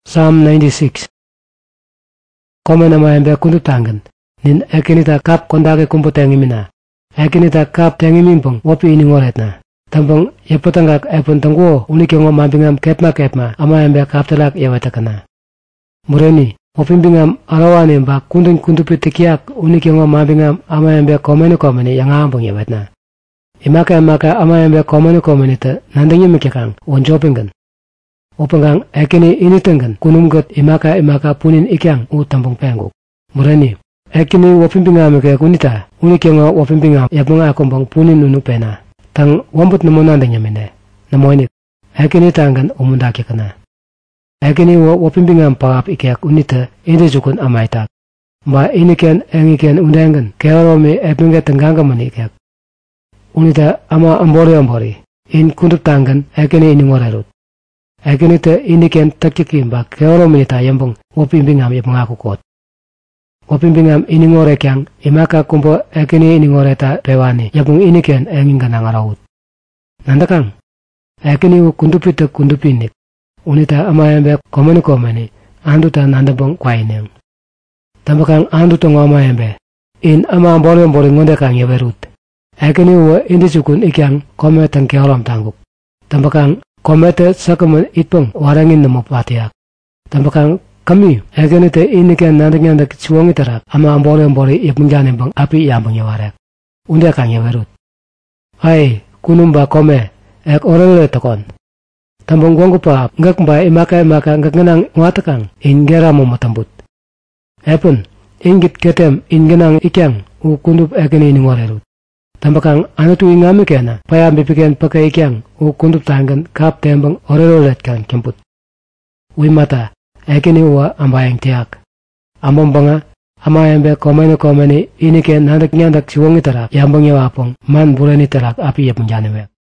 Psalm 96. Komen amayembe kundu tangan. Nin ekinita kap kondake kumpu tengimina. Ekinita kap tengimimpong wopi ini ngoretna. Tampong yepotangak epon tanggo unikyongo mambingam kepma amayembe kaptelak yawatakana. Mureni opimbingam arawane ba kundun kundupi tikiak unikyongo mambingam amayembe komene yang ambong yawatna. Imaka amayembe komene ta nandangnya mikakang onjopingan. Opengang ekini initengan kunumgot imaka punin ikyang tampong penguk. Mureni ekini wopimbingam ke kunita unikyongo wopimbingam yapung akombang punin unupena. Tang wambut namo nandangnya mende. Namoinik ekini tangan umundaki kana. Ekini wopimbingam paap ikyak unita inde jukun amaitak. Ba iniken engiken undangan keorome epinga tenganga mani ikyak. Unita ama ambori in kundup tangan ekini ini ngorerut. Ekini te iniken takkikim ba keorome ta yambong wopimbingam yapung akukot. Wopimbingam ini ngore kyang imaka kumpo ekini ini ngore ta rewani yapung iniken enginga nangarawut. Nandakang ekini kundupinik. Unita amayembe komene anduta nandabong kwaineng. Tambakang anduta ngomayembe in ama ambori ngonde kang yaberut. Ekini indi sukun ikyang kometang keoram tangguk. Tambakang komete sakaman itpong warangin namo patiak. Tambakang kami ekini te iniken nandagyandak suwang itarak ama ambori ipmungjane bang api yambang yawarek. Unde kang yaberut. Ay kunumba kome ek orele tokon. Tambong gonggu paap ngak mba imaka ngak ngenang ngatakang ingera mo matambut. Epun ingit ketem ingenang ikyang kundup ekini ini ngorerut. Tambakang anatu ingami kena paya bipiken pakai ikyang kundup tangan kap tembang orerolet kan kemput. Wimata ekini ambayang tiak. Amambanga amayembe komene ini ken nandak nyandak siwong itarak yambang yawapong man burani tarak api yapunjane wek.